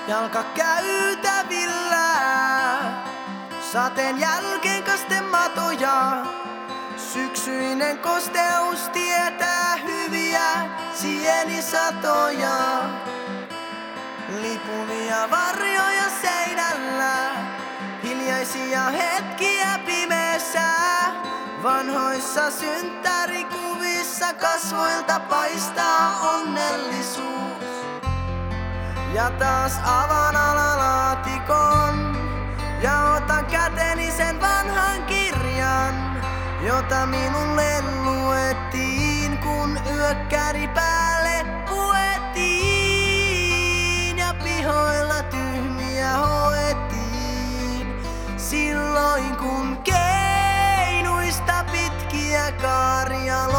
jalkakäytävillä. Sateen jälkeen kastematoja, syksyinen kosteus tietää hyviä sienisatoja. Lipuvia varjoja seinällä, hiljaisia hetkiä pimeässä. Vanhoissa synttärikuvissa kasvoilta paistaa onnellisuus. Ja taas avaan alalaatikon ja otan käteni sen vanhan kirjan, jota minulle luettiin, kun yökkäri päälle puettiin ja pihoilla tyhmiä hoettiin. Silloin kun keinuista pitkiä kaaria